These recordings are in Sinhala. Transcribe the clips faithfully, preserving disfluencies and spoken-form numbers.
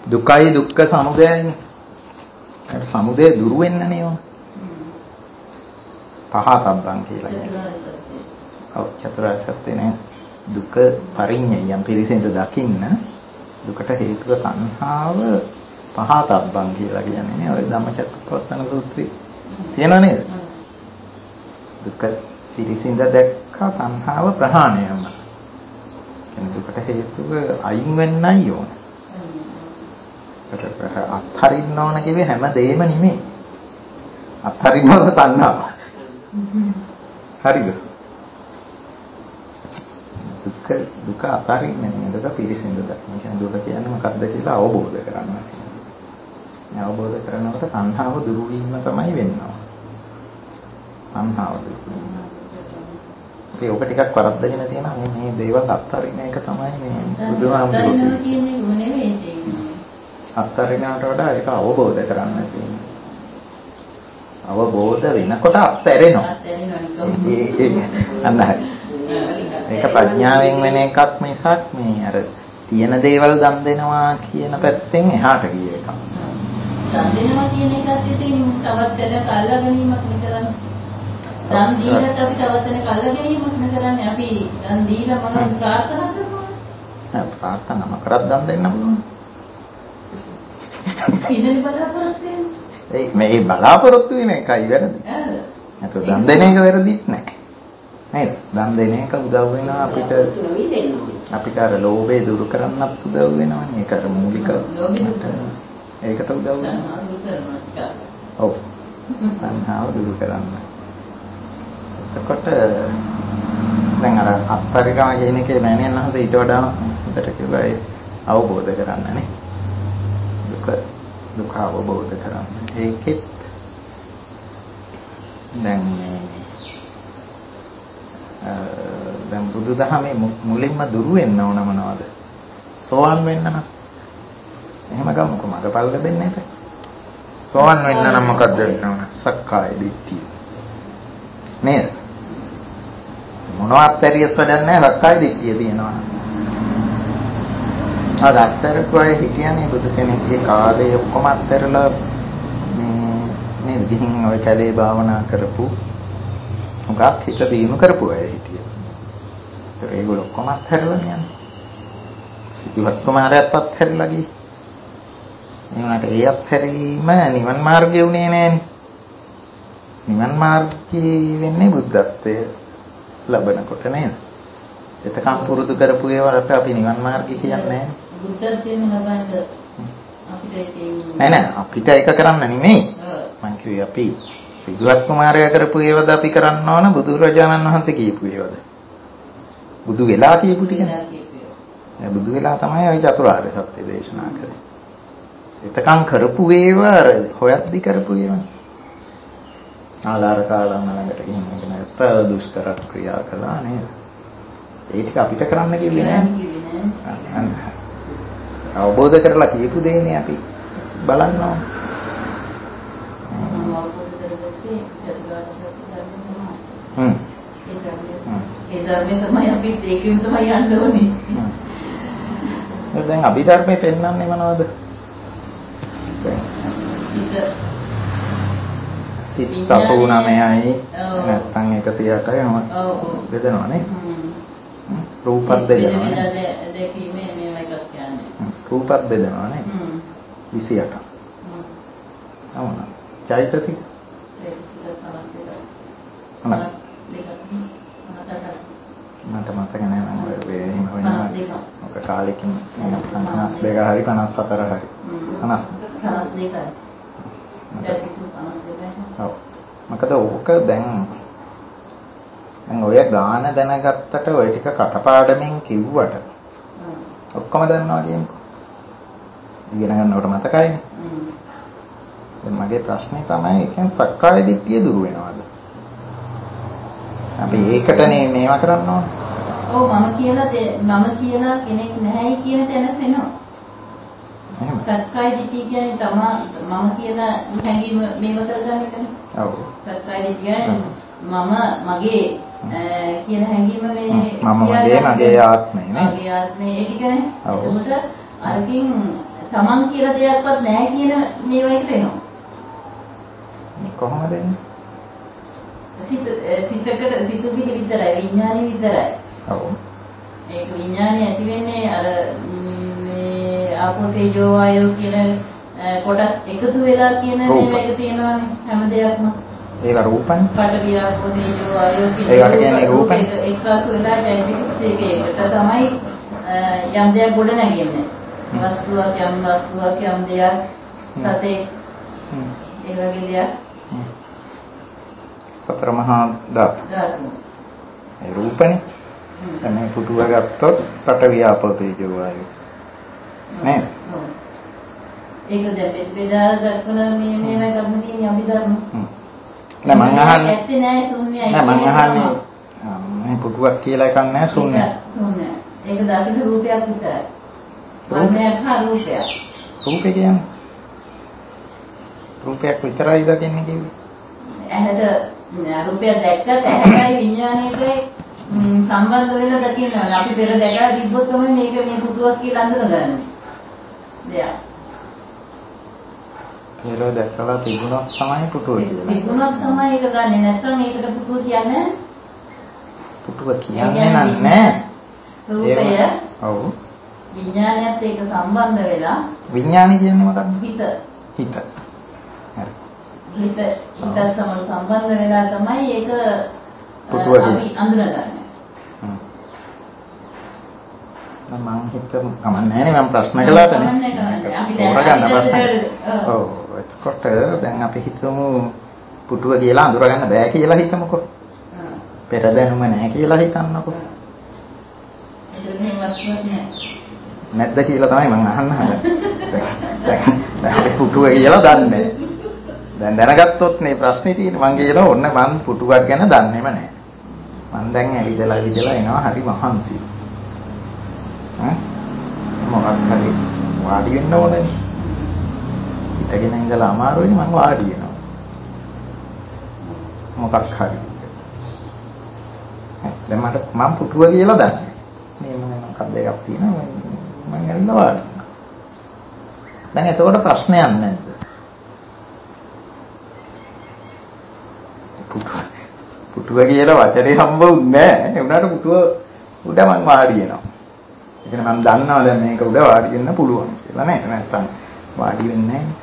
දුකයි දුක්ඛ සමුදයයි. ඒක සමුදය දුරු වෙන්නනේ ඕන. පහතබ්බන් කියලා කියන්නේ. ඔව් චතුරාර්ය සත්‍ය නේ. දුක පරිඤ්ඤයම් පිරිසිඳ දකින්න දුකට හේතුව තණ්හාව පහතබ්බන් කියලා කියන්නේ නේ. ඔය ධම්මචක්කප්පවත්තන සූත්‍රයේ තියෙනව නේද? දුක පිරිසිඳ දැක්කා තණ්හාව ප්‍රහාණය වෙනවා. කියන්නේ දුකට හේතුව අයින් වෙන්නයි ඕන. ඒක අත්හරින්න ඕන කිව්වේ හැම දෙයක්ම නෙමෙයි. අත්හරින්න ඕන තණ්හාව. හරිද? දුක දුක අතරින්නේ නෙමෙයි දුක පිළිසිඳ දකින්න. කියන්නේ දුක කියන්නේ මොකක්ද කියලා අවබෝධ කරගන්න. මේ අවබෝධ කරනකොට තණ්හාව දුරු වීම තමයි වෙන්නේ. තණ්හාව දුරු වීම. ඒ ඔක ටිකක් වරද්දගෙන තියෙනවා මේ මේ දේවල් අත්තරින එක තමයි මේ බුදුහාමුදුරුවෝ කියන්නේ නෙමෙයි තියෙන්නේ. අත්තරිනාට වඩා ඒක අවබෝධ කරගන්න තියෙනවා. අවබෝධ වෙනකොට අත්හැරෙනවා. අත්හැරෙනවා. ඒක ප්‍රඥාවෙන් වෙන එකක් මිසක් මේ අර තියෙන දේවල් දන් දෙනවා කියන පැත්තෙන් එහාට ගිය එකක්. දන් දෙනවා කියන එකත් ඉතින් තවත් දෙයක් අල්ලා ගැනීමක් නේ කරන්නේ. දන් දීලත් අපි තවත් දෙයක් අල්ලා ගැනීමක් නේ කරන්නේ. අපි දන් දීලා මොනවද ප්‍රාර්ථනා කරනවා? නෑ ප්‍රාර්ථනාම කරත් දන් දෙන්න පුළුවන්. ඉන්නේ බලාපොරොත්තු වෙන්නේ. ඒ මේ බලාපොරොත්තු වෙන එකයි වැරදි. නැත්නම් දන් දෙන එක වැරදිත් නෑ. නේද? දන් දෙන එක උදව් වෙනවා අපිට අපිට අර ලෝභය දුරු කරන්නත් උදව් වෙනවනේ. ඒක අර මූලික ඒකට උදව් වෙනවා. ඔව්. තණ්හාව දුරු කරන්න. එතකොට දැන් අර අත්තරිකා කියන එකේ මෑණියන් වහන්සේ ඊට වඩා හොඳට කිව්වා ඒ අවබෝධ කරන්න නේ. දුක දුක අවබෝධ කරන්න. ඒකෙත් දැන් මේ දැන් බුදුදහමේ මුලින්ම දුරු වෙන්න ඕන මොනවද? සෝවන් වෙන්න නම්. එහෙම ගමුකෝ මගපල් ලැබෙන්න එපා. සෝවන් වෙන්න නම් මොකද්ද වෙන්න ඕන? සක්කාය දිට්ඨිය. නේද? මොනවත් ඇරියත් වැඩක් නැහැ සක්කාය දිට්ඨිය තියෙනවා. අද අත්තරකුවයි හිටියනේ බුදු කෙනෙක්ගේ කාලේ ඔක්කොම අත්තරලා මේ නේද ගිහින් ඔය කැලේ භාවනා කරපු උගක් හිත දිනු කරපු අය හිටියා. ඒතර ඒගොල්ලෝ ඔක්කොම අත්හැරලා යන්නේ. සිද්ධාර්ථ කුමාරයාත් අත්හැරලා ගියේ. ඒ වුණාට ඒ අත්හැරීම නිවන් මාර්ගය උනේ නෑනේ. නිවන් මාර්ගය වෙන්නේ බුද්ධත්වය ලැබෙනකොට නේද? එතකම් පුරුදු කරපු ඒවාට අපි නිවන් මාර්ගය කියන්නේ නෑනේ. බුද්ධත්වයෙන් ලබන්න අපිට ඒක නෑ නෑ අපිට ඒක කරන්න නෙමෙයි. මං කිව්වේ අපි සිද්ධාර්ථ කුමාරයා කරපු ඒවද අපි කරන්න ඕන බුදුරජාණන් වහන්සේ කියපු ඒවද? බුදු වෙලා කියපු ටිකනේ. ඒ බුදු වෙලා තමයි ওই චතුරාර්ය සත්‍ය දේශනා කරේ. එතකන් කරපු ඒවා හොයද්දි කරපු ඒවා. ආලාර කාලම් ළඟට ගිහින් ඒක නැත්ත දුෂ්කර ක්‍රියා කළා නේද? ඒ ටික අපිට කරන්න කිව්වේ නෑ. අවබෝධ කරලා කියපු දෙන්නේ අපි බලන්න ඕන. හ්ම්. ඒ ධර්මයෙන් තමයි අපි ඒකෙන් තමයි යන්න ඕනේ. දැන් අභිධර්මයේ පෙන්වන්නේ මොනවද? සිත අසූනමයයි නැත්නම් එකසිය අටයි ඔව් බෙදනවානේ. රූපත් බෙදනවානේ. දෙකීමේ මේවා එකක් කියන්නේ. රූපත් බෙදනවානේ. විසි අට. හ්ම්. චෛතසික මට මතක නෑ මම ඔය එහෙම වෙනවා. ඔක කාලෙකින් පනස් දෙක හරි පනස් හතර හරි. පනස් දෙකයි. ඔව්. මොකද ඕක දැන් දැන් ඔය ගාන දැනගත්තට ඔය ටික කටපාඩමින් කිව්වට ඔක්කොම දන්නවා කියමුකෝ. ඉගෙන ගන්නකොට මතකයිනේ. දැන් මගේ ප්‍රශ්නේ තමයි එකෙන් සක්කාය දිට්ඨිය දුරු වෙනවද? අපි ඒකටනේ මේවා කරන්න ඕන. ඔව් මම කියලා මම කියලා කෙනෙක් නැහැයි කියන තැනට එනවා. එහෙම. සක්කාය දිට්ඨිය කියන්නේ තමා මම කියලා හැඟීම මේව කරගන්න එකනේ. ඔව්. සක්කාය දිට්ඨිය මම මගේ කියන හැඟීම මේ මම මගේ මගේ ආත්මය නේ. මගේ ආත්මය ඒ ටිකනේ. ඔව්. ඒකට අරකින් තමන් කියලා දෙයක්වත් නැහැ කියන මේවයිකට එනවා. කොහොමද එන්නේ? සිත සිතකට සිතුවිලි විතරයි විඥානෙ විතරයි. ඔව්. ඒක විඥානෙ ඇති වෙන්නේ අර මේ ආපෝ තේජෝ වායෝ කියන කොටස් එකතු වෙලා කියන මේක තියෙනවානේ හැම දෙයක්ම. ඒක රූපනේ. පඨවි ආපෝ තේජෝ වායෝ කියන ඒකට කියන්නේ රූපනේ. එක්කාසු වෙලා චෛතසික එකකට තමයි යම් දෙයක් ගොඩ නැගෙන්නේ. වස්තුවක් යම් වස්තුවක් යම් දෙයක් සතේ ඒ වගේ දෙයක්. සතර මහා ධාතු. ධාතු. ඒ රූපනේ. දැන් මේ පුටුව ගත්තොත් පඨවි ආපෝ තේජෝ වායෝ. නේද? ඔව්. ඒක දැන් බෙදා දක්වන මේ මේවා කරන්න තියෙන අභිධර්ම. නෑ මං අහන්නේ ඇත්තේ නෑ ශුන්‍යයි. නෑ මං අහන්නේ මේ පුටුවක් කියලා එකක් නෑ ශුන්‍යයි. ශුන්‍යයි. ඒක දකින්න රූපයක් විතරයි. රූපයක් හා රූපයක්. රූපේ කියන්නේ රූපයක් විතරයි දකින්නේ කිව්වේ. ඇහැට රූපය දැක්කත් ඇහැටයි විඥාණයටයි සම්බන්ධ වෙලා දකින්න. අපි පෙර දැකලා තිබ්බොත් තමයි මේක මේ පුටුවක් කියලා අඳුනගන්නේ. දෙයක්. පෙර දැකලා තිබුණොත් තමයි පුටුව කියලා. තිබුණොත් තමයි ඒක ගන්නෙ. නැත්නම් ඒකට පුටුව කියන්නේ පුටුව කියන්නේ නැහැ. රූපය. ඔව්. විඥානයත් ඒක සම්බන්ධ වෙලා විඥානි කියන්නේ මොකක්ද? හිත. හිත. හරි. හිත හිත සමග සම්බන්ධ වෙලා තමයි ඒක පුටුව අපි අඳුනගන්නේ. හ්ම්. මම හිතමු කමන්නේ නැහැ මම ප්‍රශ්න කළාටනේ. අපි තෝරගන්න ප්‍රශ්න. ඔව්. එතකොට දැන් අපි හිතමු පුටුව කියලා අඳුරගන්න බෑ කියලා හිතමුකෝ. පෙර දැනුම නැහැ කියලා හිතන්නකෝ. නැද්ද කියලා තමයි මම අහන්න හදන්නේ. දැන් අපි පුටුව කියලා දන්නේ. දැන් දැනගත්තොත් මේ ප්‍රශ්නේ තියෙන්නේ මං කියනවා ඔන්න මං පුටුවක් ගැන දන්නේම නැහැ. මං දැන් ඇවිදලා ඇවිදලා එනවා හරි මහන්සි. ඈ මොකක් හරි වාඩි වෙන්න ඕනේ. හිටගෙන ඉඳලා අමාරුයි මං වාඩි වෙනවා. මොකක් හරි. දැන් මට මං පුටුව කියලා දන්නේ. මේ මොකක්ද එකක් තියෙනවා මම ඇවිල්ලා වාඩි. දැන් එතකොට ප්‍රශ්නයක් නැද්ද? පුටුව පුටුව කියලා වචනේ හම්බුන්නේ නැහැ. ඒ වුණාට පුටුව උඩ මං වාඩි වෙනවා. ඒ කියන්නේ මම දන්නවා දැන් මේක උඩ වාඩි වෙන්න පුළුවන් කියලා නේද? නැත්තම් වාඩි වෙන්නේ නැහැ.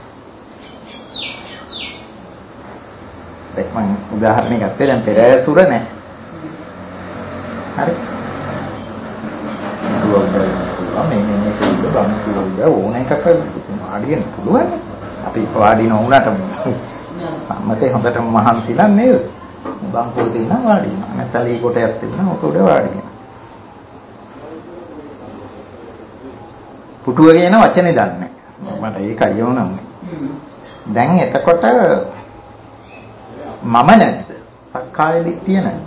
දැන් මම උදාහරණයක් ගත්තේ දැන් පෙරෑසුර නැහැ. හරි. මේ මේ සිද්ධ බම්කුවද ඕන එකක වාඩි වෙන්න පුළුවන්. අපි වාඩි නොවුනට සම්මතේ හොඳට මහන්සිලා නේද? බම්කුව දෙන්න වාඩි වෙනවා. නැත්නම් ලී කොටයක් තිබුණා ඔක උඩ වාඩි වෙනවා. පුටුව කියන වචනේ දන්නේ. මට ඒකයි ඕනන්නේ. දැන් එතකොට මම නැද්ද? සක්කාය දිට්ඨිය නැද්ද?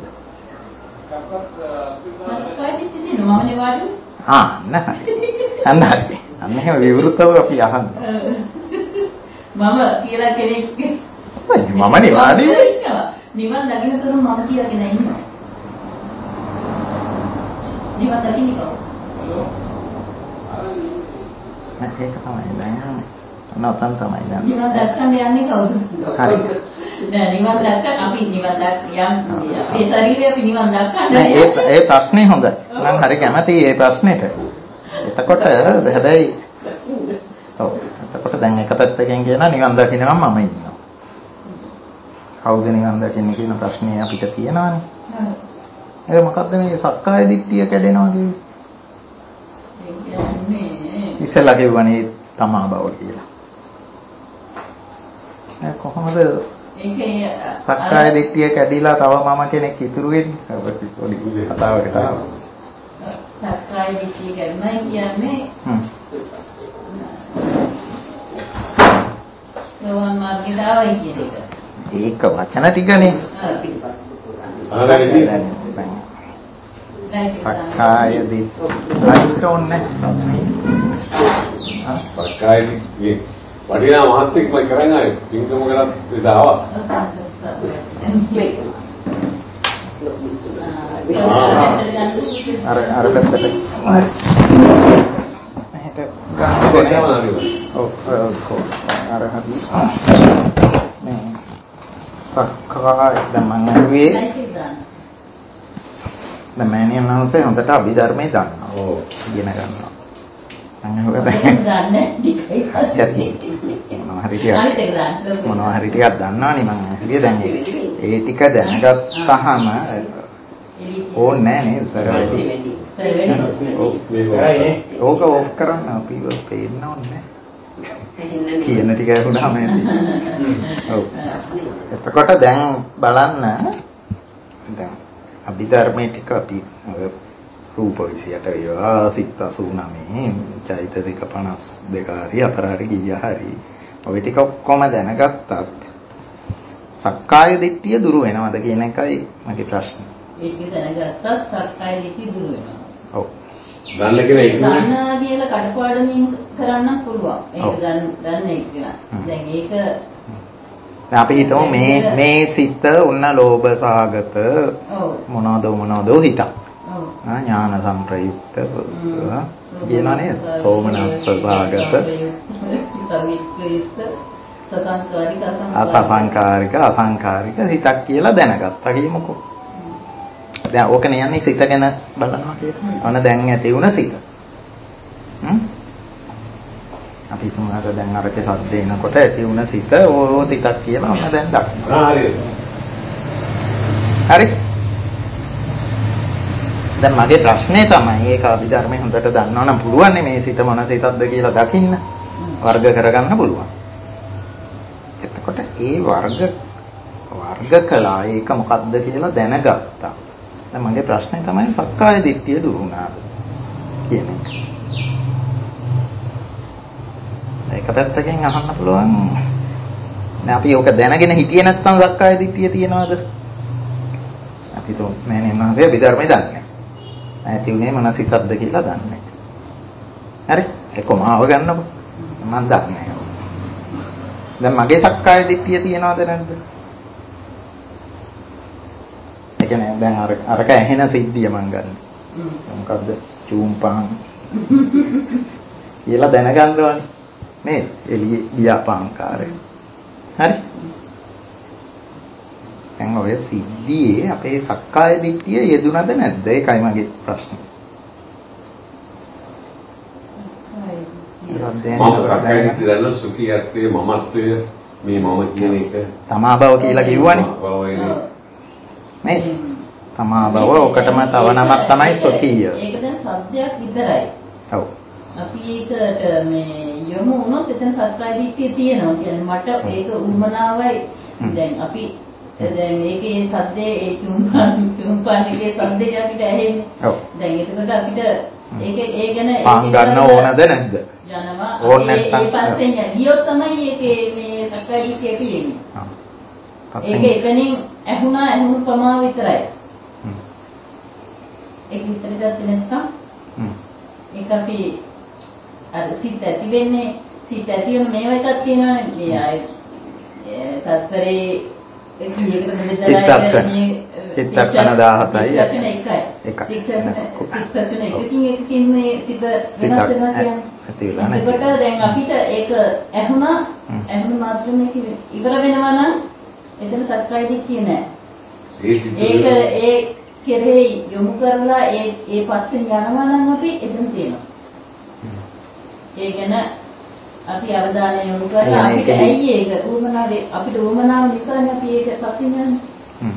සක්කාය දිට්ඨිය තියෙනවා මමනේ වාඩි වෙන්නේ. ආ නැහැ. අන්න හරි. අන්න එහෙම විවෘතව අපි අහන්න. මම කියලා කෙනෙක් මමනේ වාඩි වෙන්නේ. නිවන් දකින්න තුරු මම කියලා කෙනෙක් ඉන්නවා. නිවන් දකින්නේ කවුද? ඒක තමයි දැන් නෝතන් තමයි දැන්. නිවන් දක්කන්න යන්නේ කවුද? හරි. නෑ නිවන් දක්ක අපි නිවන් දක් යම් අපේ ශරීරය අපි නිවන් දක්කන්න. නෑ ඒ ඒ ප්‍රශ්නේ හොඳයි. මම හරි කැමතියි ඒ ප්‍රශ්නෙට. එතකොට හැබැයි ඔව් එතකොට දැන් එක පැත්තකින් කියනවා නිවන් දකින්නම් මම ඉන්නවා. කවුද නිවන් දකින්නේ කියන ප්‍රශ්නේ අපිට තියෙනවානේ. හරි. ඒක මොකද්ද මේ සක්කාය දිට්ඨිය කැඩෙනවා කියන්නේ? ඒ කියන්නේ ඉස්සෙල්ලා කිව්වනේ තමා බව කියලා. ඒ කොහොමද ඒකේ සක්කාය දිට්ඨිය කැඩිලා තව මම කෙනෙක් ඉතුරු වෙන්නේ? ඔබ පොඩි කතාවකට ආවා. සක්කාය දිට්ඨිය කැඩුණා කියන්නේ හ්ම්. සෝවන් මාර්ගයට ආවයි කියන එක. ඒක වචන ටිකනේ. සක්කාය දිට්ඨිය ඕනේ. සක්කාය දිට්ඨිය වටිනා මහත්ෙක් මම කරන් ආයේ පින්කම කරත් ඉතාවා. අර අර පැත්තට හරි. එහෙට ඔව් අර හරි මේ සක්කාය දැන් මම ඇහුවේ දැන් මෑණියන් වහන්සේ හොඳට අභිධර්මයේ දන්නවා. ඔව් ඉගෙන ගන්නවා. මම හොග දැන් දන්නේ ටිකයි. මොනවා හරි ටිකක් මොනවා හරි ටිකක් දන්නවනේ මම ඇහුවේ දැන් ඒ ටික දැනගත්තාම ඕනේ නෑ නේද සර වැඩි. ඕක ඕෆ් කරන්න අපිව පේන්න ඕනේ. කියන ටික ඇහුණාම ඇති. ඔව්. එතකොට දැන් බලන්න දැන් අභිධර්මයේ ටික අපි රූප විසියට වේවා සිත් අසූ නවය චෛතසික පනස් දෙක හරි හතර හරි ගිය හරි ඔය ටික ඔක්කොම දැනගත්තත් සක්කාය දිට්ඨිය දුරු වෙනවද කියන එකයි මගේ ප්‍රශ්නේ. ඒක දැනගත්තත් සක්කාය දිට්ඨිය දුරු වෙනවා. ඔව්. දන්න කියලා ඒක දන්නා කියලා කඩපාඩමින් කරන්න පුළුවන්. ඒක දන්න දන්නේ කියලා. දැන් ඒක දැන් අපි හිතමු මේ මේ සිත උන්න ලෝභ සහගත මොනවද මොනවද හිතක්. ආ ඥාන සංප්‍රයුක්ත කියනවා නේද? සෝමනස්ස සහගත අසංකාරික අසංකාරික හිතක් කියලා දැනගත්තා කියමුකෝ. දැන් ඕකනේ යන්නේ සිත ගැන බලනවා කියලා. ඔන්න දැන් ඇති වුණ සිත. හ්ම්. අපි හිතමු අර දැන් අරකේ සද්ද එනකොට ඇති වුණ සිත ඕ සිතක් කියලා ඔන්න දැන් දක්වනවා. හරිද? හරි. දැන් මගේ ප්‍රශ්නේ තමයි ඒක අභිධර්මයේ හොඳට දන්නවනම් පුළුවන් මේ සිත මොන සිතක්ද කියලා දකින්න වර්ග කරගන්න පුළුවන්. එතකොට ඒ වර්ග වර්ග කළා ඒක මොකක්ද කියලා දැනගත්තා. දැන් මගේ ප්‍රශ්නේ තමයි සක්කාය දිට්ඨිය දුරු වුණාද කියන එක. ඒක පැත්තකින් අහන්න පුළුවන්. දැන් අපි ඕක දැනගෙන හිටියේ නැත්නම් සක්කාය දිට්ඨිය තියනවද? අපි તો මෑණියන් වහන්සේ විධර්මයේ දන්නේ. ඇති උනේ මොන සිතක්ද කියලා දන්නේ. හරි? ඒක මාව ගන්නකො. මම දන්නේ. දැන් මගේ සක්කාය දිට්ඨිය තියනවද නැද්ද? ඒ කියන්නේ දැන් අර අරක ඇහෙන සිද්ධිය මම ගන්න. මොකද්ද? චූම්පාන්. කියලා දැනගන්න ඕනේ. නේද? එළිය ව්‍යාපාංකාරය. හරි? දැන් ඔය සිද්ධියේ අපේ සක්කාය දිට්ඨිය යෙදුනද නැද්ද? ඒකයි මගේ ප්‍රශ්නේ. මම සක්කාය දිට්ඨිය දැන්න සුඛියත්වයේ මමත්වයේ මේ මම කියන එක තමා බව කියලා කිව්වනේ. නේ? තමා බව ඔකටම තව නමක් තමයි සුඛිය. ඒක දැන් සබ්දයක් විතරයි. ඔව්. අපි ඒකට මේ යොමු වුණොත් එතන සක්කාය දිට්ඨිය තියෙනවා. කියන්නේ මට ඒක උමනාවයි. දැන් අපි දැන් මේකේ සද්දේ ඒ චුම්පාන් චුම්පාන් එකේ සද්දේ අපිට ඇහෙන්නේ. ඔව්. දැන් එතකොට අපිට ඒක ඒ ගැන පාන් ගන්න ඕනද නැද්ද? යනවා. ඕන නැත්නම් ඒ පස්සේ ගියොත් තමයි ඒකේ මේ සක්කාය දිට්ඨිය ඇති වෙන්නේ. ආ. ඒක එතනින් ඇහුණා ඇහුණු ප්‍රමාණය විතරයි. හ්ම්. ඒක විතර ගත්තේ නැත්නම් හ්ම්. ඒක අපි අර සිත් ඇති වෙන්නේ සිත් ඇති වෙන මේව එකක් තියෙනවානේ. මේ ආයේ තත්පරේ චිත්තක්ෂණ දහසයි චිත්තක්ෂණ එකයි. චිත්තක්ෂණ එකකින් එකකින් මේ සිත වෙනස් වෙනවා කියන්නේ. එතකොට දැන් අපිට ඒක ඇහුණා ඇහුණු මාත්‍රෙම ඒක ඉවර වෙනවා නම් එතන සක්කාය දිට්ඨිය නෑ. ඒක ඒ කෙරෙහි යොමු කරලා ඒ ඒ පස්සේ යනවා නම් අපි එතන තියෙනවා. ඒ ගැන අපි අවධානය යොමු කරලා අපිට ඇයි ඒක උවමනාව අපිට උවමනාව නිසානේ අපි ඒක පස්සේ යන්නේ. හ්ම්.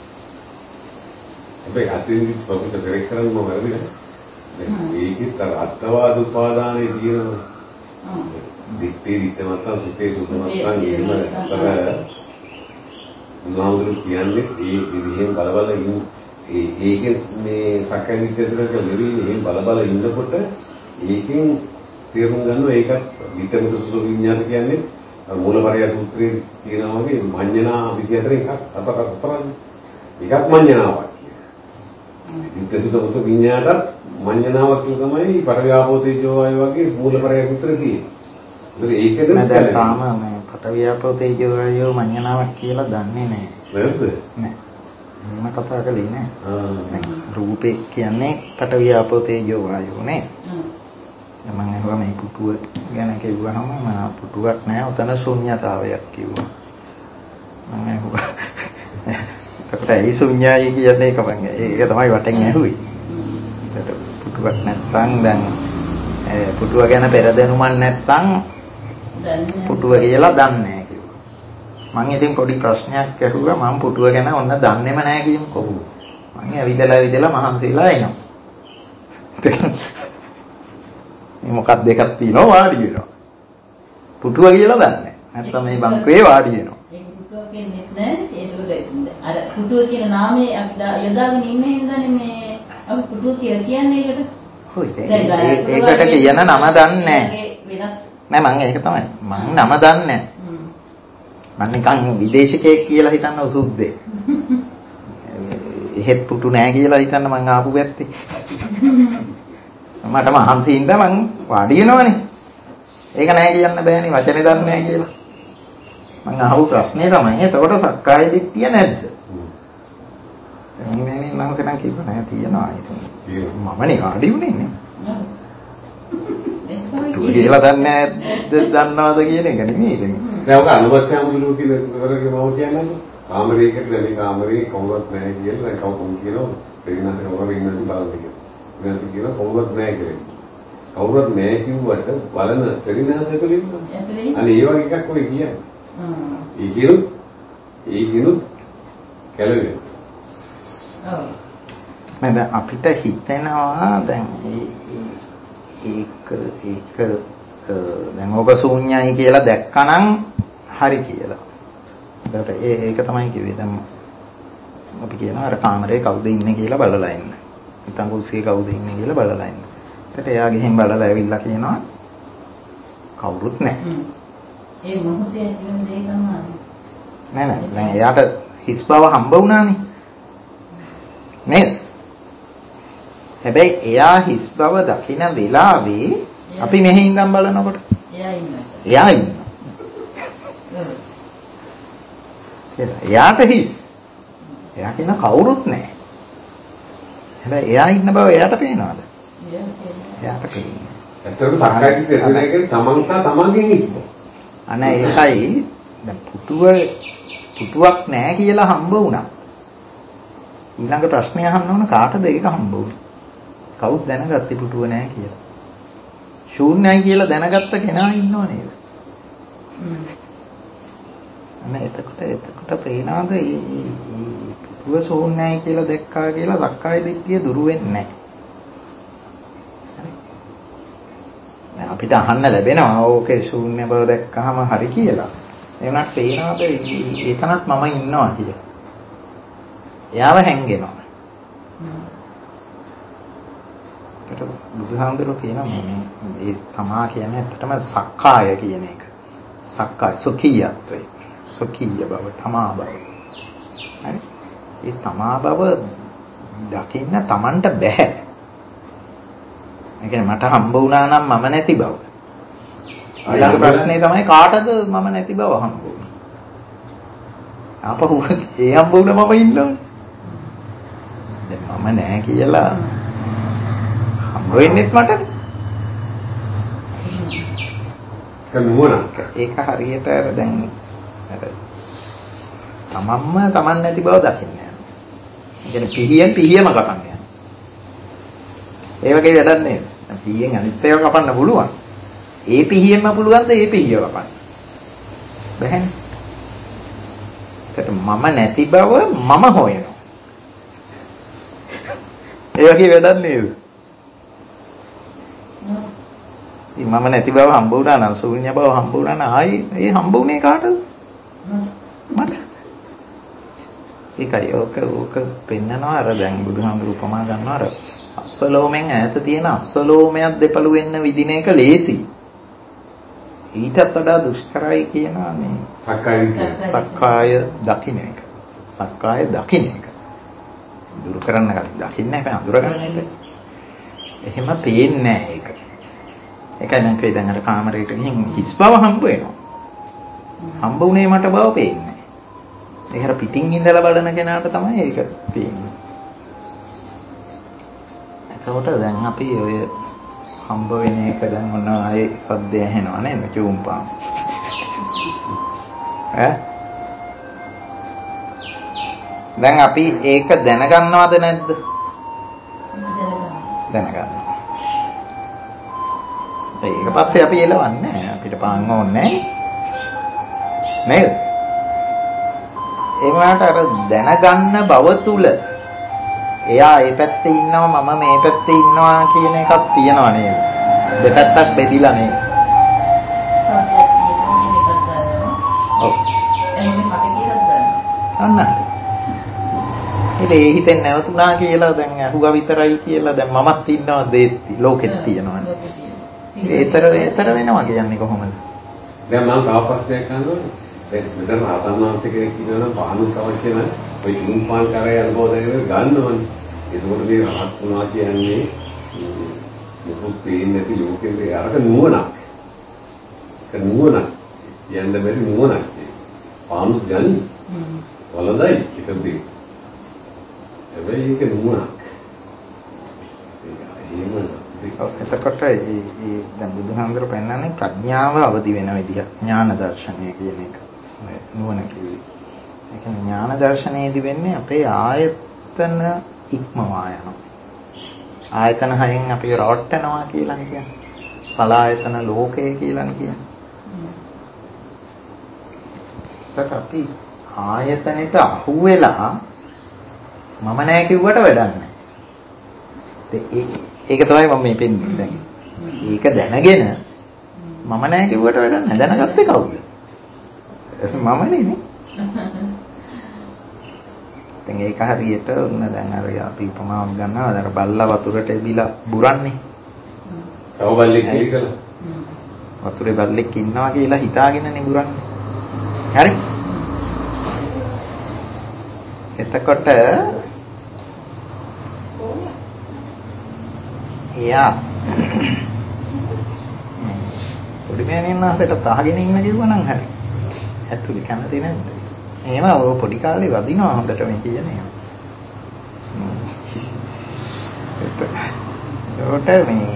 අපි අතින් ප්‍රොෆෙසර් කරේ කරන්නේ මොකද නේද? මේකේ තර අත්වාද උපාදානයේ තියෙනවා. හ්ම්. දිත්තේ දිත්තමත් සුතේ සුතමත් කියන අතර නාමරු කියන්නේ ඒ විදිහෙන් බල බල ඉන්න ඒ ඒකේ මේ සැකනිත් ඇතුළට නෙවෙයි බල බල ඉන්නකොට ඒකෙන් තේරුම් ගන්නවා ඒකත් විතමත සුසු විඥාන කියන්නේ මූලපරය සූත්‍රයේ තියෙනවා වගේ මඤ්ඤණා විසි හතර එකක් අතර අතරන්නේ. එකක් මඤ්ඤණාවක් කියන්නේ. විතසුත විඥානට මඤ්ඤණාවක් තමයි පරව්‍යාපෝ තේජෝ ආය වගේ මූලපරය සූත්‍රයේ තියෙන්නේ. ඒකද දැන් තාම මේ පරව්‍යාපෝ තේජෝ ආය මඤ්ඤණාවක් කියලා දන්නේ නැහැ. නේද? නෑ. එහෙම කතා කළේ නෑ. ආ. රූපේ කියන්නේ පරව්‍යාපෝ තේජෝ ආයෝ නේ. මම ඇහුවා මේ පුටුව ගැන කිව්වහම මම පුටුවක් නෑ උතන ශුන්‍යතාවයක් කිව්වා. මම ඇහුවා ඒකට ඒ ශුන්‍යයි කියන්නේ කොහොමද? ඒක තමයි වටෙන් ඇහුවේ. ඒකට පුටුවක් නැත්තම් දැන් පුටුව ගැන පෙර දැනුමක් නැත්තම් පුටුව කියලා දන්නේ නැහැ කිව්වා. මම ඉතින් පොඩි ප්‍රශ්නයක් ඇහුවා මම පුටුව ගැන ඔන්න දන්නේම නැහැ කියමුකෝ. මම ඇවිදලා ඇවිදලා මහන්සිලා එනවා. මේ මොකක් දෙකක් තියෙනවා වාඩි වෙනවා. පුටුව කියලා දන්නේ නැහැ. නැත්තම් මේ බංකුවේ වාඩි වෙනවා. ඒක පුටුව කියන්නේ නැහැ. ඒකට අර පුටුව කියන නාමයේ අපි යොදාගෙන ඉන්නේ හින්දානේ මේ අපි පුටුව කියලා කියන්නේ ඒකට. හොයි ඒකට කියන නම දන්නේ නැහැ. නෑ මම ඒක තමයි. මම නම දන්නේ නැහැ. මම නිකන් විදේශිකයෙක් කියලා හිතන්න උසුද්දේ. එහෙත් පුටු නෑ කියලා හිතන්න මං ආපු පැත්තේ. මට මහන්සි ඉඳ මං වාඩි වෙනවනේ. ඒක නෑ කියන්න බෑනේ වචනේ දන්නේ නෑ කියලා. මං අහපු ප්‍රශ්නේ තමයි එතකොට සක්කාය දිට්ඨිය නැද්ද? මේ මේ නම් සෙන් කිව්ව නෑ තියෙනවා ඉතින්. මමනේ වාඩි වුණේ නේ. පුටු කියලා දන්නේ නැද්ද දන්නවද කියන එක නෙමෙයි ඉතින්. දැන් ඔක අනුවස්යම දුරු කියලා ඉවරගේ මම කියන්නේ. කාමරයකට දැන් කාමරේ කවුරුත් නැහැ කියලා දැන් කවුරුන් කියනවා දෙවියන්ට කවුරු ඉන්නද බලන්න කියලා. මම කියනවා කවුරුත් නැහැ කියලා. කවුරුත් නැහැ කිව්වට බලන දෙවියන්ට දෙලින්නවා. අනේ ඒ වගේ එකක් ඔය කියන්නේ. හ්ම්. ඒ කියනොත් ඒ කියනොත් කැලේ. ඔව්. මම දැන් අපිට හිතෙනවා දැන් ඒක ඒක දැන් ඔබ ශූන්‍යයි කියලා දැක්කනම් හරි කියලා. ඒකට ඒ ඒක තමයි කිව්වේ දැන් අපි කියනවා අර කාමරේ කවුද ඉන්නේ කියලා බලලා ඉන්න. නැත්නම් කුස්සියේ කවුද ඉන්නේ කියලා බලලා ඉන්න. ඒකට එයා ගිහින් බලලා ඇවිල්ලා කියනවා කවුරුත් නැහැ. ඒ මොහොතේ ඇතිවෙන දේ තමයි. නෑ නෑ දැන් එයාට හිස් බව හම්බ වුණානේ. නේද? හැබැයි එයා හිස් බව දකින වෙලාවේ අපි මෙහි ඉඳන් බලනකොට එයා ඉන්නවා. එයා ඉන්නවා. එයාට හිස්. එයා කියන කවුරුත් නැහැ. හැබැයි එයා ඉන්න බව එයාට පේනවද? එයාට පේන්නේ. ඇත්තටම සක්කාය දිට්ඨිය කියන්නේ තමන් තා තමන්ගෙන් හිස්ද? අනේ ඒකයි දැන් පුටුව පුටුවක් නැහැ කියලා හම්බ වුණා. ඊළඟ ප්‍රශ්නේ අහන්න ඕන කාටද ඒක හම්බ වුනේ? කවුද දැනගත්තේ පුටුව නැහැ කියලා? ශූන්‍යයි කියලා දැනගත්ත කෙනා ඉන්නව නේද? අනේ එතකොට එතකොට පේනවාද මේ පුටුව ශූන්‍යයි කියලා දැක්කා කියලා සක්කාය දිට්ඨිය දුරු වෙන්නේ නැහැ. හරි. අපිට අහන්න ලැබෙනවා ඕකේ ශූන්‍ය බව දැක්කහම හරි කියලා. ඒ වුණත් පේනවාද එතනත් මම ඉන්නවා කියලා. එයාව හැංගෙනවා. ඒකට බුදුහාමුදුරුවෝ කියනවා මේ මේ තමා කියන්නේ ඇත්තටම සක්කාය කියන එක. සක්කාය සුඛීයත්වය. සුඛීය බව තමා බව. හරි? ඒ තමා බව දකින්න Tamanට බෑ. ඒ කියන්නේ මට හම්බ වුණා නම් මම නැති බව. ඊළඟ ප්‍රශ්නේ තමයි කාටද මම නැති බව හම්බ වුනේ? අපහු ඒ හම්බ වුණා මම ඉන්නවනේ. දැන් මම නෑ කියලා හම්බ වෙන්නෙත් මටනේ. ඒක හරියට අර දැන් අර තමන්ම තමන් නැති බව දකින්න යනවා. ඒ කියන්නේ පිහියෙන් පිහියම කපන්න යනවා. ඒ වගේ වැඩක් නේද? පිහියෙන් අනිත් ඒවා කපන්න පුළුවන්. ඒ පිහියෙන්ම පුළුවන්ද ඒ පිහිය කපන්න? බැහැනේ. ඒකට මම නැති බව මම හොයනවා. ඒ වගේ වැඩක් නේද? මම නැති බව හම්බ වුණා නම් ශූන්‍ය බව හම්බ වුණා නම් ආයි ඒ හම්බ වුණේ කාටද? මට. ඒකයි ඕක ඕක පෙන්නනවා අර දැන් බුදුහාමුදුරු උපමා ගන්නවා අර අස්වලෝමෙන් ඈත තියෙන අස්වලෝමයක් දෙපළු වෙන්න විදින එක ලේසි. ඊටත් වඩා දුෂ්කරයි කියනවා මේ සක්කාය සක්කාය දකින්න එක. සක්කාය දකින්න එක. දුරු කරන්න කලින් දකින්න හැබැයි අඳුරගන්න එක. එහෙම පේන්නේ නැහැ ඒක. ඒකයි නම් කේ දැන් අර කාමරේට ගිහින් හිස් බව හම්බ වෙනවා. හම්බ වුණේ මට බව පේන්නේ. ඒක අර පිටින් ඉඳලා බලන කෙනාට තමයි ඒක පේන්නේ. එතකොට දැන් අපි ඔය හම්බ වෙන එක දැන් මොන ආයේ සද්දය ඇහෙනවා නේද චූම්පාම් ඈ දැන් අපි ඒක දැනගන්නවද නැද්ද දැනගන්නවා ඒක පස්සේ අපි එලවන්නේ අපිට පාන් ඕනේ නේද ඒ වුණාට අර දැනගන්න බව තුල එයා ඒ පැත්තේ ඉන්නවා මම මේ පැත්තේ ඉන්නවා කියන එකක් තියෙනවා නේද දෙපැත්තක් බෙදිලා නේද සත්‍යයක් කියනවා මේකත් ගන්නවා ඔව් එහෙනම් මට කියලාද ගන්නවා අන්න හරි ඒ හිතෙන් නැවතුණා කියලා දැන් අහුවා විතරයි කියලා දැන් මමත් ඉන්නවා දේත්ති ලෝකෙත් තියෙනවා ඒතර ඒතර වෙනවා කියන්නේ කොහොමද දැන් මම තව ප්‍රශ්නයක් අහනවා දැන් මෙතන ආතන් වංශ කෙනෙක් ඉන්නවා නම් පානුත් අවශ්‍ය නැහැ ඔය ජුම් පාන් කරේ අනුභව දෙන්න ගන්න ඕනේ එතකොට මේ රහත් වුණා කියන්නේ මොකද පේන්නේ නැති ලෝකෙේ අරක නුවණක් ඒක නුවණක් යන්න බැරි නුවණක් පානුත් ගන්න වලදයි ඒකදී හැබැයි ඒක නුවණක් එතකොට ඒ දැන් බුදුහාමුදුර පෙන්නන්නේ ප්‍රඥාව අවදි වෙන විදිහ ඥාන දර්ශනය කියන එක නුවණ කිව්වේ. ඒ කියන්නේ ඥාන දර්ශනයේදී වෙන්නේ අපේ ආයතන ඉක්මවා යනවා. ආයතන හයෙන් අපි රවට්ටනවා කියලා කියන්නේ. සලායතන ලෝකය කියලා කියන්නේ. ඒත් අපි ආයතනෙට අහු වෙලා මම නැහැ කිව්වට වැඩක් නැහැ. ඒක තමයි මම මේ පෙන්නේ දැන්. ඒක දැනගෙන මම නැහැ කිව්වට වැඩක් නැහැ. දැනගත්තේ කවුද? මම නෙනේ. දැන් ඒක හරියට ඔන්න දැන් අර අපි උපමාවක් ගන්නවා. අර බල්ලා වතුරට එබිලා බුරන්නේ. තව බල්ලෙක් කියලා. වතුරේ බල්ලෙක් ඉන්නවා කියලා හිතාගෙනනේ බුරන්නේ. හරි? එතකොට එයා පොඩි මෑණියන් ආසයට තහගෙන ඉන්න කිව්වනම් හරි. ඇතුලේ කැමති නැද්ද? එහෙම ඔය පොඩි කාලේ වදිනවා හොඳට මේ කියන්නේ. ඒකට මේ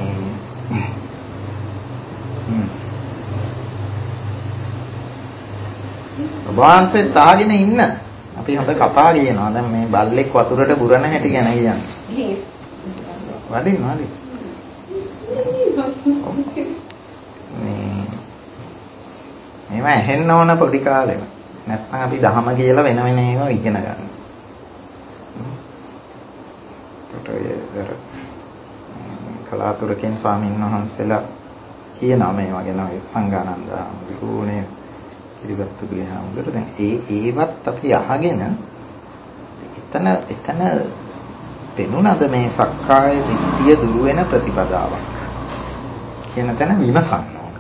ඔබවහන්සේ තහගෙන ඉන්න. අපි හොඳ කතා කියනවා. දැන් මේ බල්ලෙක් වතුරට බුරන හැටි ගැන කියන්නේ. වදින්න වදින්න. මේව ඇහෙන්න ඕන පොඩි කාලෙම. නැත්නම් අපි දහම කියලා වෙන වෙන ඒවා ඉගෙන ගන්න. ඒකට ඒ කලාතුරකින් ස්වාමීන් වහන්සේලා කියනවා මේවා ගැන සංඝානන්ද හාමුදුරුවනේ ඉරිවත්තු ගියාමුදුර දැන් ඒ ඒවත් අපි අහගෙන එතන එතන පෙනුනද මේ සක්කාය දිට්ඨිය දුරු වෙන ප්‍රතිපදාවක් කියන තැන විමසන්න ඕන.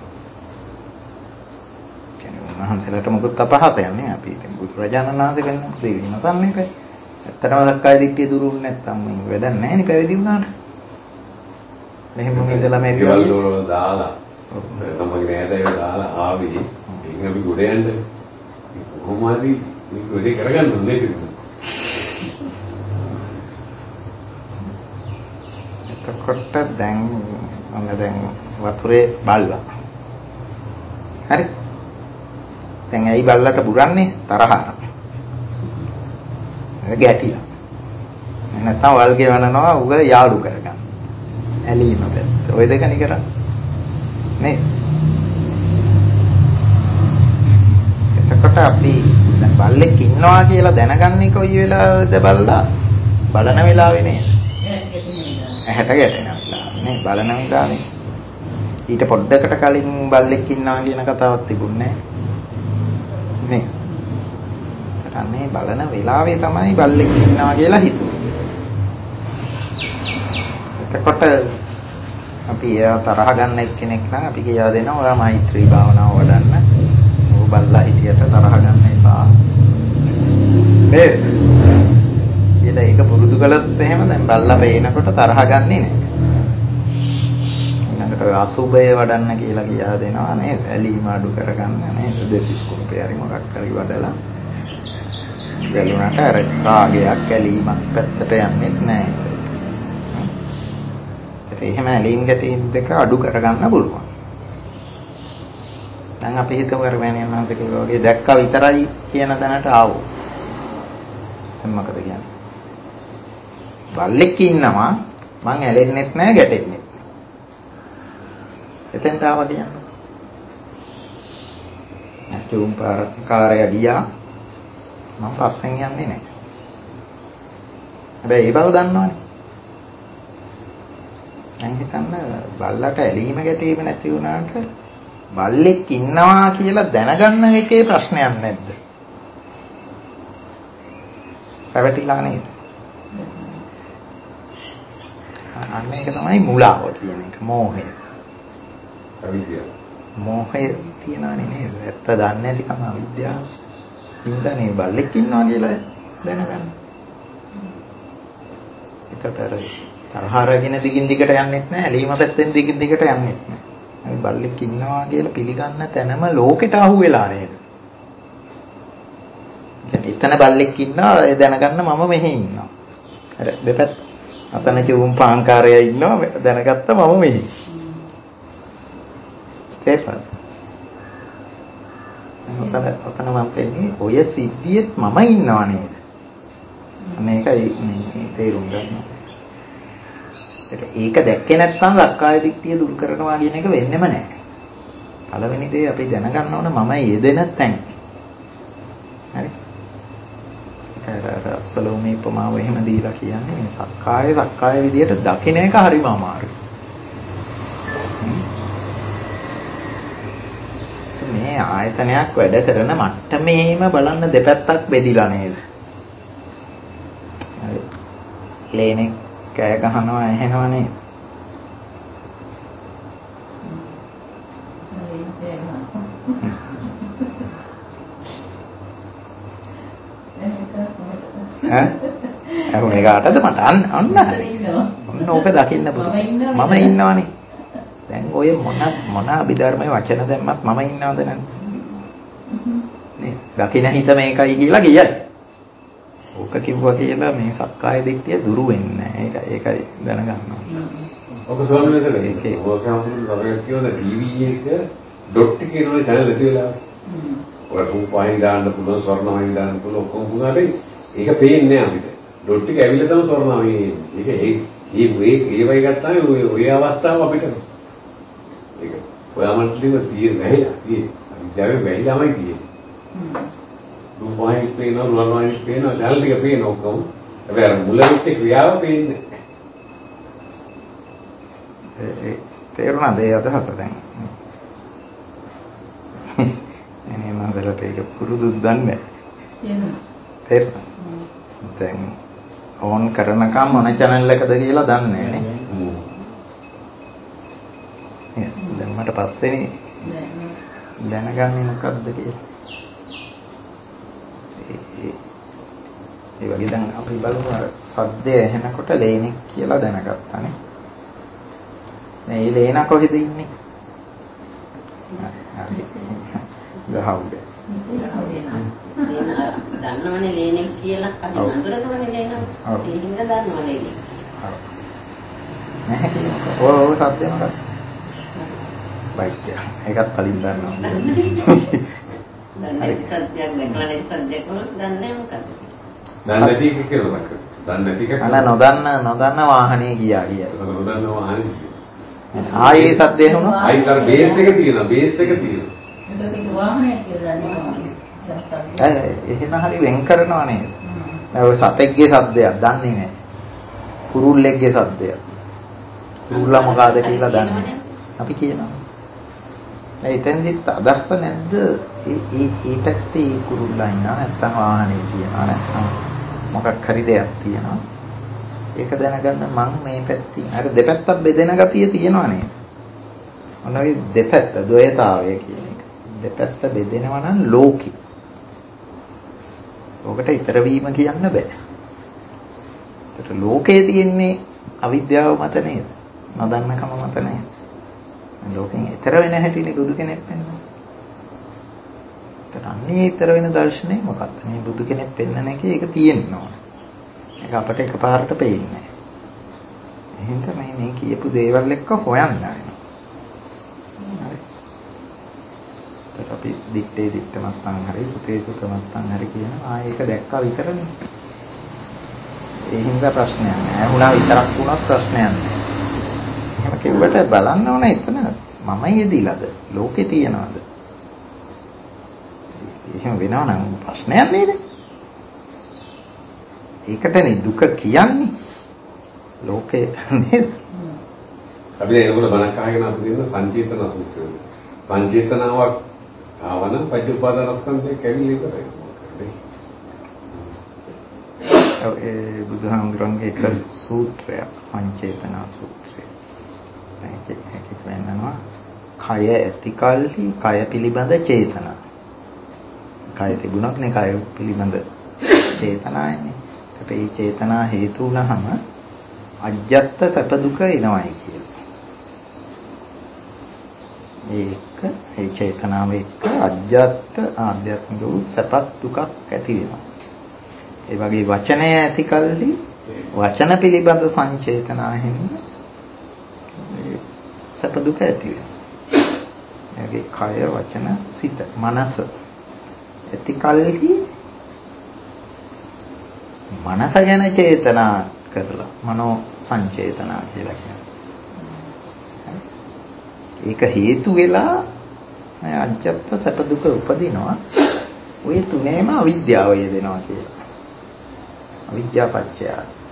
කියන්නේ උන්වහන්සේලාට මොකද අපහසයක් නේ අපි ඉතින් බුදුරජාණන් වහන්සේ වෙන දේ විමසන්නේ නැහැ. ඇත්තටම සක්කාය දිට්ඨිය දුරු වුනේ නැත්නම් මේ වැඩක් නැහැ නේ පැවිදි වුණාට. මෙහෙම ඉඳලා මේ ගෙවල් දොරවල් දාලා තමන්ගේ නෑදෑයෝ දාලා ආවි ඉතින් අපි ගොඩ යන්න කොහොම හරි මේක වැඩේ කරගන්න ඕනේ නේද? එතකොට දැන් මම දැන් වතුරේ බල්ලා. හරි. දැන් ඇයි බල්ලට බුරන්නේ? තරහ. ගැටිලා. නැත්නම් වල් ගෙවනනවා උග යාළු කරගන්න. ඇලීම පැත්ත. ওই දෙකනේ කරන්නේ. නේ? එතකොට අපි දැන් බල්ලෙක් ඉන්නවා කියලා දැනගන්නේ කොයි වෙලාවද බල්ලා? බලන වෙලාවේ නේද? ඇහැට ගැටෙනවා නේ බලන වෙලාවේ. ඊට පොඩ්ඩකට කලින් බල්ලෙක් ඉන්නවා කියන කතාවක් තිබුණේ නේ. තරන්නේ බලන වෙලාවේ තමයි බල්ලෙක් ඉන්නවා කියලා හිතුවේ. එතකොට අපි එයා තරහ ගන්න එක්කෙනෙක් නම් අපි කියා දෙනවා ඔයා මෛත්‍රී භාවනාව වඩන්න. ඔය බල්ලා හිටියට තරහ ගන්න එපා. නේද? කියලා ඒක පුරුදු කළොත් එහෙම දැන් බල්ලා පේනකොට තරහ ගන්නෙ නෑ. ඊළඟට ඔය අසුබය වඩන්න කියලා කියා දෙනවා නේද? ඇලීම අඩු කරගන්න නේද? දෙතිස් කුණපේ හරි මොකක් හරි වඩලා. බැලුණාට අර රාගයක් ඇලීමක් පැත්තට යන්නේ නෑ. එහෙම ඇලීම් ගැටීම් දෙක අඩු කරගන්න පුළුවන්. දැන් අපි හිතමු වරමෑණියන් වහන්සේ කිව්වා වගේ දැක්ක විතරයි කියන තැනට ආවෝ. දැන් මොකද කියන්නේ? බල්ලෙක් ඉන්නවා මං ඇලෙන්නෙත් නැහැ ගැටෙන්නෙත් නැහැ. එතෙන්ට ආවා කියන්නේ. නැතුම් පාරකාරය ගියා මම පස්සෙන් යන්නේ නැහැ. හැබැයි ඒ බව දන්නවනේ. දැන් හිතන්න බල්ලට ඇලීම ගැටීම නැති වුණාට බල්ලෙක් ඉන්නවා කියලා දැනගන්න එකේ ප්‍රශ්නයක් නැද්ද? පැවටිලා නේද? අන්න ඒක තමයි මුලාව කියන එක, මෝහය. අවිද්‍යාව. මෝහය තියනනේ නේද? ඇත්ත දන්නේ නැතිකම අවිද්‍යාව. ඉන්නනේ බල්ලෙක් ඉන්නවා කියලා දැනගන්න. ඒකට තරහ රැගෙන දිගින් දිගට යන්නෙත් නැහැ, ඇලීම පැත්තෙන් දිගින් දිගට යන්නෙත් නැහැ. බල්ලෙක් ඉන්නවා කියලා පිළිගන්න තැනම ලෝකෙට අහු වෙලා නේද? එතන බල්ලෙක් ඉන්නවා ඒ දැනගන්න මම මෙහි ඉන්නවා. අර දෙපැත්ත අතන චුම් පාංකාරය ඉන්නවා දැනගත්ත මම මෙහි. තේරුණාද? ඔතන ඔතන මම කියන්නේ ඔය සිද්ධියෙත් මම ඉන්නවා නේද? මේකයි මේ තේරුම් ගන්න. ඒක දැක්කේ නැත්නම් සක්කාය දිට්ඨිය දුරු කරනවා කියන එක වෙන්නෙම නැහැ. පළවෙනි දේ අපි දැනගන්න ඕන මම යෙදෙන තැන්. හරි? ඒක අස්සලෝමේ ප්‍රමාව එහෙම දීලා කියන්නේ මේ සක්කාය සක්කාය විදියට දකින්න එක හරිම අමාරුයි. මේ ආයතනයක් වැඩ කරන මට්ටමේම බලන්න දෙපැත්තක් බෙදිලා නේද? හරි. ලේනේ කෑ ගහනවා ඇහෙනවා නේද? ඈ අහුනේ කාටද මට අන්න අන්න ඔන්න ඕක දකින්න පුළුවන්. මම ඉන්නවනේ. දැන් ඔය මොන මොන අභිධර්මයේ වචන දැම්මත් මම ඉන්නවද නැද්ද? නේ දකින්න හිත මේකයි කියලා කියයි. ඕක කිව්වා කියලා මේ සක්කාය දිට්ඨිය දුරු වෙන්නේ නැහැ. ඒක ඒකයි දැනගන්න ඕනේ. ඔක සෝමනේද ඒකේ ඔක සම්පූර්ණ කරගෙන කියවද ටීවී එක ඩොට් කියනවා channel එක වෙලා. ඔය රූපවාහිනී දාන්න පුළුවන්, ස්වර්ණවාහිනී දාන්න පුළුවන් ඔක්කොම පුනාට ඒක පේන්නේ නැහැ අපිට. ඩොට් එක ඇවිල්ලා තමයි ස්වර්ණවාහිනී ඒක ඒ ඒ ඒ වගේ ගත්තාම ඔය ඔය අවස්ථාව අපිට ඒක ඔයාමන්ටලිව තියෙන්නේ නැහැ. අවිද්‍යාවෙන් වැහිලාමයි තියෙන්නේ. රූපවාහිනී පේනවා, රුවන්වාහිනී පේනවා, channel ටික පේනවා ඔක්කොම. හැබැයි අර මුල වෙච්ච ක්‍රියාව පේන්නේ ඒ තේරුණාද ඒ අදහස දැන්? එනේ මාසලට ඒක පුරුදුද දන්නේ නැහැ. තේරුණා? දැන් ඕන් කරනකම් මොන channel එකද කියලා දන්නේ නැහැ නේ. දැන් මට පස්සේනේ දැනගන්නේ මොකක්ද කියලා. ඒ වගේ දැන් අපි බලමු අර සද්දය ඇහෙනකොට ලේනෙක් කියලා දැනගත්තානේ. මේ ලේන කොහෙද ඉන්නේ? හරි. ගහවුද? දන්නවනේ ලේනෙක් කියලා කලින් අඳුරනවනේ ලේන. ඒ හින්දා දන්නවනේ ලේනෙක්. ඔව්. නැහැ කියනකො. ඔය ඔය සද්දය මොකක්ද? බයික් එක. ඒකත් කලින් දන්නවා. දන්නේ සත්‍යයක් දැකලා නැති සත්‍යයක් වුණොත් දන්නේ මොකද? දන්නේ නැති එක කියලා මම දන්නේ නැති එක. අන නොදන්න නොදන්න වාහනේ ගියා කියයි. නොදන්න වාහනේ. ආයේ සද්දේ වුණා. ආයි කර බේස් එක තියෙනවා, බේස් එක තියෙනවා. ඒක වාහනයක් කියලා දන්නේ. ඒ එහෙම හරි වෙන් කරනවා නේද? දැන් ඔය සතෙක්ගේ සද්දයක් දන්නේ නැහැ. කුරුල්ලෙක්ගේ සද්දයක්. කුරුල්ලා මොකಾದ කියලා දන්නේ. අපි කියනවා. ඒ එතෙන්දිත් අදහස නැද්ද? ඒ ඒ ඒ පැත්තේ කුරුල්ලා ඉන්නා නැත්නම් වාහනේ තියනවා නැත්නම් මොකක් හරි දෙයක් තියෙනවා. ඒක දැනගන්න මං මේ පැත්තේ අර දෙපැත්තක් බෙදෙන ගතිය තියෙනවා නේද? ඔන්න ඔය දෙපැත්ත ද්වයතාවය කියන එක. දෙපැත්ත බෙදෙනවා නම් ලෝකෙ. ඔකට ඊතර වීම කියන්න බෑ. ඒතර ලෝකයේ තියෙන්නේ අවිද්‍යාව මත නේද? නොදන්නකම මත නේද? ලෝකෙන් ඊතර වෙන හැටිනේ බුදු කෙනෙක් වෙන්නේ. ඒතර අන්නේ ඊතර වෙන දර්ශනේ මොකක්ද? මේ බුදු කෙනෙක් පෙන්වන එකේ ඒක තියෙන්න ඕන. ඒක අපිට එකපාරට පේන්නේ නැහැ. එහෙනම් මේ මේ කියපු දේවල් එක්ක හොයන්න වෙනවා. හරි. ඒක අපි දිත්තේ දිත්තමත්නම් හරි සුතේ සුතමත්නම් හරි කියනවා. ආ ඒක දැක්කා විතරනේ. ඒ හින්දා ප්‍රශ්නයක් නෑ. ඇහුණා විතරක් වුණත් ප්‍රශ්නයක් නෑ. එහෙම කිව්වට බලන්න ඕන එතන මම යෙදිලාද? ලෝකේ තියනවාද? එහෙම වෙනවා නම් ප්‍රශ්නයක් නේද? ඒකටනේ දුක කියන්නේ. ලෝකේ නේද? අපි දැන් එනකොට බණක් අහගෙන අපි දෙන්න සංචේතන සූත්‍රය. සංචේතනාවක් ආවනම් පංච උපාදානස්කන්ධය කැවිලි කරේ. ඒ බුදුහාමුදුරන්ගේ එක සූත්‍රයක් සංචේතනා සූත්‍රය. ඒක කියනවා කය ඇති කල්හි කය පිළිබඳ චේතනා. කය තිබුණොත් නේ කය පිළිබඳ චේතනායනේ. ඒකට මේ චේතනා හේතු වුණාම අජ්ජත් සැප දුක එනවයි කියලා. ඒක ඒ චේතනාව එක්ක අජ්ජත් ආධ්‍යාත්මික වූ සැප දුකක් ඇති වෙනවා. ඒ වගේ වචනය ඇති කල්හි වචන පිළිබඳ සංචේතනාහෙන් සැප දුක ඇති වෙනවා. ඒගේ කය වචන සිත මනස ඇති කල්හි මනස ගැන චේතනා කරලා මනෝ සංචේතනා කියලා කියනවා. ඒක හේතු වෙලා අජ්ජත් සැප දුක උපදිනවා. ඔය තුනේම අවිද්‍යාව යෙදෙනවා කියලා. අවිද්‍යා පත්‍ය.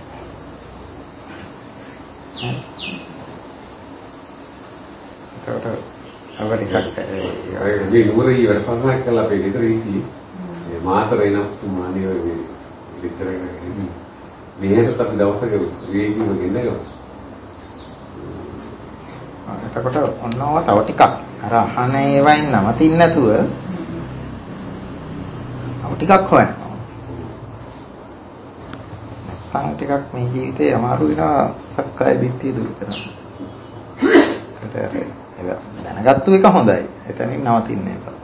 ඒකට අවරි හක්ක මේ නුඹරේ වැඩ පහක් කළා අපේ ගෙදර ඉති මේ මාතර එන සුමානිය මේ විතර මෙහෙට අපි දවසක වේගීව ගෙන්නගමු. එතකොට ඔන්නව තව ටිකක් අර අහන ඒවයින් නවතින්න නැතුව තව ටිකක් හොයන්න. නැත්නම් ටිකක් මේ ජීවිතේ අමාරු වෙනවා සක්කාය දිට්ඨිය දුරු කරන්න. ඒක දැනගත්තු එක හොඳයි. එතනින් නවතින්න එපා.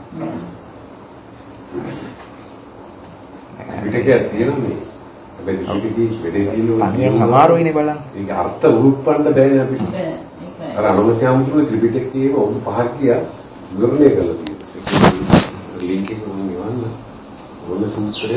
පිටකයක් තියෙනවා මේ. හැබැයි පිටකේ වෙදෙන්නේ තනියෙන් අමාරුයිනේ බලන්න. ඒක අර්ථ උරුප්පන්න බෑනේ අපිට. අර අනුමස්යාම්තුනේ ත්‍රිපිටකයේම වුදු පහක් කියා විවරණය කළා තියෙනවා. ලින්ක් එක මම ගන්න ඕන සූත්‍රය